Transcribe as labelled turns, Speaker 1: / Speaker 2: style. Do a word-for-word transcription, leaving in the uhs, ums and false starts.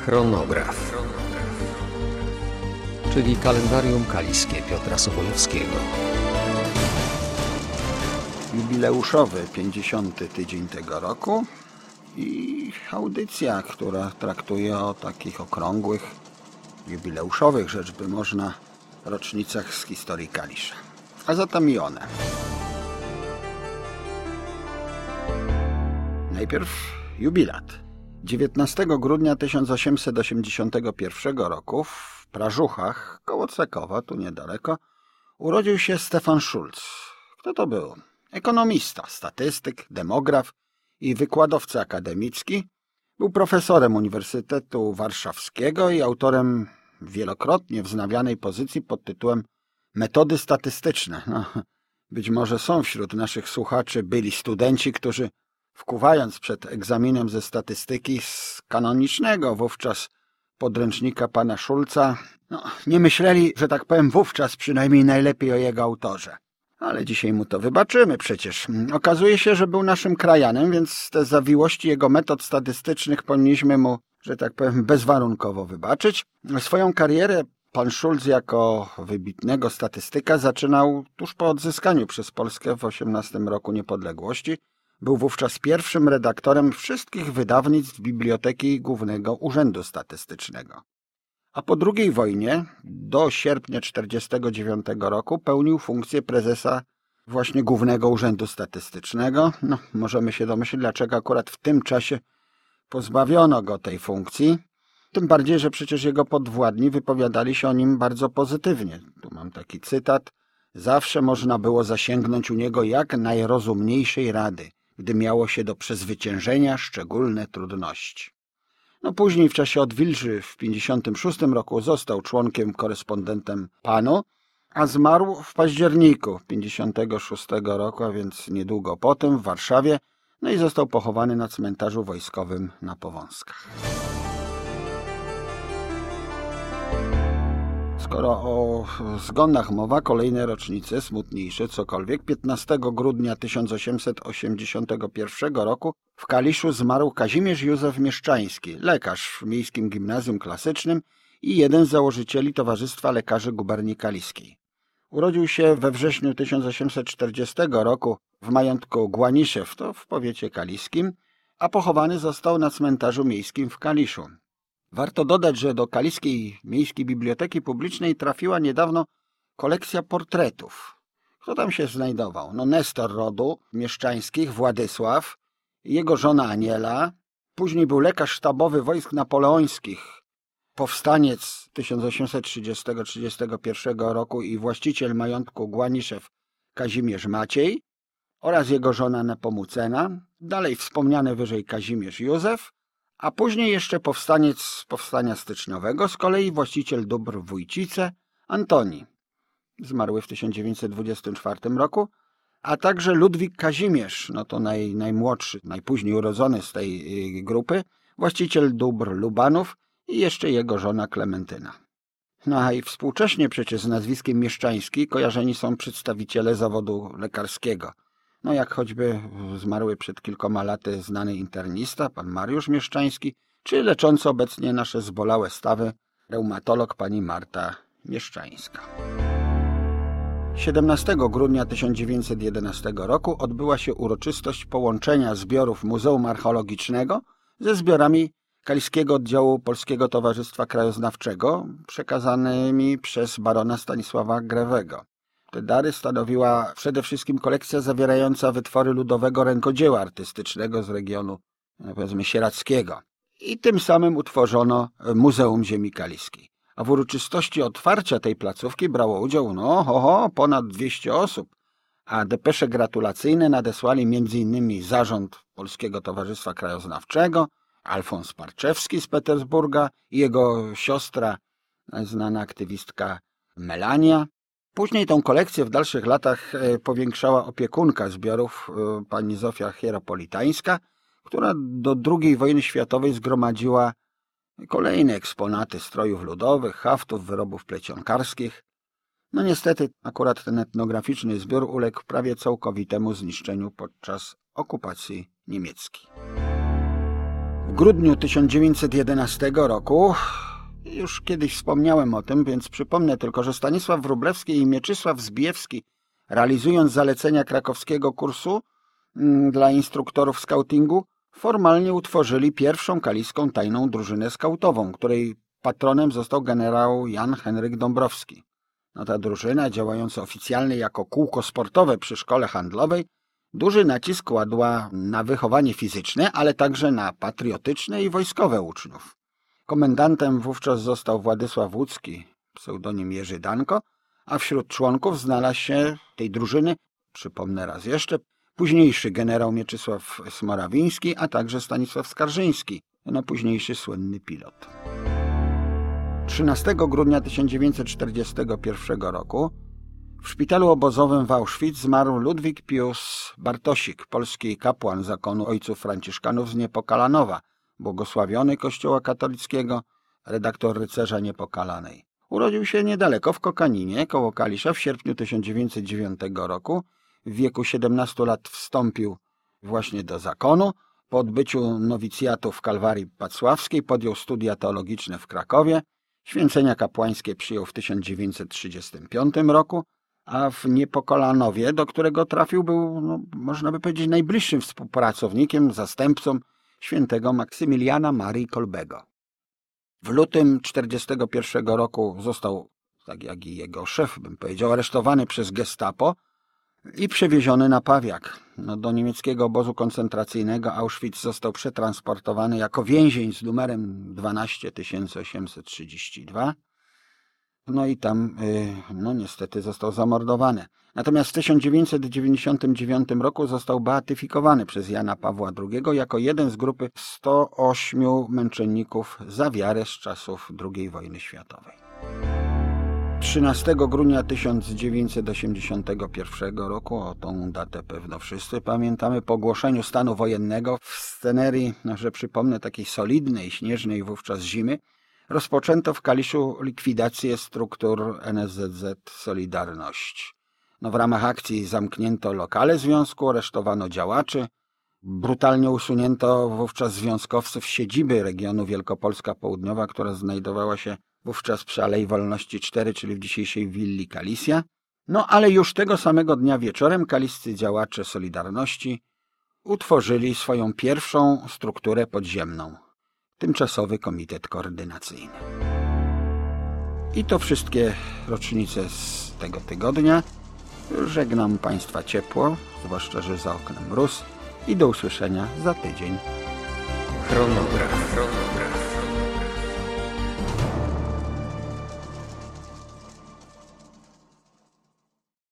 Speaker 1: Chronograf, czyli kalendarium kaliskie Piotra Sobolewskiego.
Speaker 2: Jubileuszowy pięćdziesiąty tydzień tego roku i audycja, która traktuje o takich okrągłych, jubileuszowych, rzecz by można, rocznicach z historii Kalisza. A zatem i one. Najpierw jubilat. dziewiętnastego grudnia tysiąc osiemset osiemdziesiątego pierwszego roku w Prażuchach, koło Cekowa, tu niedaleko, urodził się Stefan Schulz. Kto to był? Ekonomista, statystyk, demograf i wykładowca akademicki. Był profesorem Uniwersytetu Warszawskiego i autorem wielokrotnie wznawianej pozycji pod tytułem Metody statystyczne. No, być może są wśród naszych słuchaczy byli studenci, którzy wkuwając przed egzaminem ze statystyki z kanonicznego wówczas podręcznika pana Schulza, no, nie myśleli, że tak powiem, wówczas przynajmniej najlepiej o jego autorze. Ale dzisiaj mu to wybaczymy przecież. Okazuje się, że był naszym krajanem, więc te zawiłości jego metod statystycznych powinniśmy mu, że tak powiem, bezwarunkowo wybaczyć. Swoją karierę pan Schulz jako wybitnego statystyka zaczynał tuż po odzyskaniu przez Polskę w osiemnastym roku niepodległości. Był wówczas pierwszym redaktorem wszystkich wydawnictw Biblioteki Głównego Urzędu Statystycznego. A po drugiej wojnie, do sierpnia czterdziestego dziewiątego roku, pełnił funkcję prezesa właśnie Głównego Urzędu Statystycznego. No, możemy się domyślić, dlaczego akurat w tym czasie pozbawiono go tej funkcji. Tym bardziej, że przecież jego podwładni wypowiadali się o nim bardzo pozytywnie. Tu mam taki cytat. Zawsze można było zasięgnąć u niego jak najrozumniejszej rady, gdy miało się do przezwyciężenia szczególne trudności. No później w czasie odwilży w pięćdziesiątym szóstym roku został członkiem, korespondentem panu, a zmarł w październiku pięćdziesiątego szóstego roku, a więc niedługo potem w Warszawie, no i został pochowany na cmentarzu wojskowym na Powązkach. Skoro o zgonach mowa, kolejne rocznice, smutniejsze cokolwiek, piętnastego grudnia tysiąc osiemset osiemdziesiątego pierwszego roku w Kaliszu zmarł Kazimierz Józef Mieszczański, lekarz w Miejskim Gimnazjum Klasycznym i jeden z założycieli Towarzystwa Lekarzy Guberni Kaliskiej. Urodził się we wrześniu tysiąc osiemset czterdziestego roku w majątku Głaniszew, to w powiecie kaliskim, a pochowany został na cmentarzu miejskim w Kaliszu. Warto dodać, że do Kaliskiej Miejskiej Biblioteki Publicznej trafiła niedawno kolekcja portretów. Kto tam się znajdował? No nestor rodu mieszczańskich Władysław, jego żona Aniela, później był lekarz sztabowy wojsk napoleońskich, powstaniec tysiąc osiemset trzydziestego do trzydziestego pierwszego roku i właściciel majątku Głaniszew Kazimierz Maciej oraz jego żona Nepomucena, dalej wspomniany wyżej Kazimierz Józef, a później jeszcze powstaniec powstania styczniowego, z kolei właściciel dóbr Wójcice, Antoni, zmarły w tysiąc dziewięćset dwudziestym czwartym roku, a także Ludwik Kazimierz, no to naj, najmłodszy, najpóźniej urodzony z tej y, grupy, właściciel dóbr Lubanów i jeszcze jego żona Klementyna. No a i współcześnie przecież z nazwiskiem Mieszczański kojarzeni są przedstawiciele zawodu lekarskiego. No jak choćby zmarły przed kilkoma laty znany internista, pan Mariusz Mieszczański, czy leczący obecnie nasze zbolałe stawy reumatolog pani Marta Mieszczańska. siedemnastego grudnia tysiąc dziewięćset jedenastego roku odbyła się uroczystość połączenia zbiorów Muzeum Archeologicznego ze zbiorami Kaliskiego Oddziału Polskiego Towarzystwa Krajoznawczego przekazanymi przez barona Stanisława Grewego. Te dary stanowiła przede wszystkim kolekcja zawierająca wytwory ludowego rękodzieła artystycznego z regionu, powiedzmy, sieradzkiego. I tym samym utworzono Muzeum Ziemi Kaliskiej. A w uroczystości otwarcia tej placówki brało udział, no, ho, ho, ponad dwieście osób. A depesze gratulacyjne nadesłali między innymi zarząd Polskiego Towarzystwa Krajoznawczego, Alfons Parczewski z Petersburga i jego siostra, znana aktywistka Melania. Później tą kolekcję w dalszych latach powiększała opiekunka zbiorów pani Zofia Hieropolitańska, która do drugiej wojny światowej zgromadziła kolejne eksponaty strojów ludowych, haftów, wyrobów plecionkarskich. No niestety akurat ten etnograficzny zbiór uległ prawie całkowitemu zniszczeniu podczas okupacji niemieckiej. W grudniu tysiąc dziewięćset jedenastego roku, już kiedyś wspomniałem o tym, więc przypomnę tylko, że Stanisław Wróblewski i Mieczysław Zbijewski, realizując zalecenia krakowskiego kursu mm, dla instruktorów skautingu, formalnie utworzyli pierwszą kaliską tajną drużynę skautową, której patronem został generał Jan Henryk Dąbrowski. No ta drużyna, działająca oficjalnie jako kółko sportowe przy szkole handlowej, duży nacisk kładła na wychowanie fizyczne, ale także na patriotyczne i wojskowe uczniów. Komendantem wówczas został Władysław Łódzki, pseudonim Jerzy Danko, a wśród członków znalazł się tej drużyny, przypomnę raz jeszcze, późniejszy generał Mieczysław Smorawiński, a także Stanisław Skarżyński, no późniejszy słynny pilot. trzynastego grudnia tysiąc dziewięćset czterdziestego pierwszego roku w szpitalu obozowym w Auschwitz zmarł Ludwik Pius Bartosik, polski kapłan zakonu ojców franciszkanów z Niepokalanowa, błogosławiony Kościoła katolickiego, redaktor Rycerza Niepokalanej. Urodził się niedaleko w Kokaninie, koło Kalisza, w sierpniu tysiąc dziewięćset dziewiątego roku. W wieku siedemnastu lat wstąpił właśnie do zakonu. Po odbyciu nowicjatu w Kalwarii Pacławskiej podjął studia teologiczne w Krakowie. Święcenia kapłańskie przyjął w tysiąc dziewięćset trzydziestym piątym roku, a w Niepokalanowie, do którego trafił, był, no, można by powiedzieć, najbliższym współpracownikiem, zastępcą świętego Maksymiliana Marii Kolbego. W lutym tysiąc dziewięćset czterdziestego pierwszego roku został, tak jak i jego szef, bym powiedział, aresztowany przez gestapo i przewieziony na Pawiak. No, do niemieckiego obozu koncentracyjnego Auschwitz został przetransportowany jako więzień z numerem dwanaście tysięcy osiemset trzydzieści dwa. No i tam, no niestety, został zamordowany. Natomiast w tysiąc dziewięćset dziewięćdziesiątym dziewiątym roku został beatyfikowany przez Jana Pawła drugiego jako jeden z grupy stu ośmiu męczenników za wiarę z czasów drugiej wojny światowej. trzynastego grudnia tysiąc dziewięćset osiemdziesiątego pierwszego roku, o tą datę pewno wszyscy pamiętamy, po ogłoszeniu stanu wojennego w scenerii, no, że przypomnę, takiej solidnej, śnieżnej wówczas zimy, rozpoczęto w Kaliszu likwidację struktur N S Z Z Solidarność. No, w ramach akcji zamknięto lokale związku, aresztowano działaczy, brutalnie usunięto wówczas związkowców z siedziby regionu Wielkopolska Południowa, która znajdowała się wówczas przy Alei Wolności cztery, czyli w dzisiejszej willi Kalisja. No ale już tego samego dnia wieczorem kaliscy działacze Solidarności utworzyli swoją pierwszą strukturę podziemną. Tymczasowy Komitet Koordynacyjny. I to wszystkie rocznice z tego tygodnia. Żegnam Państwa ciepło, zwłaszcza że za oknem mróz, i do usłyszenia za tydzień.
Speaker 1: Chronograf. Chronograf.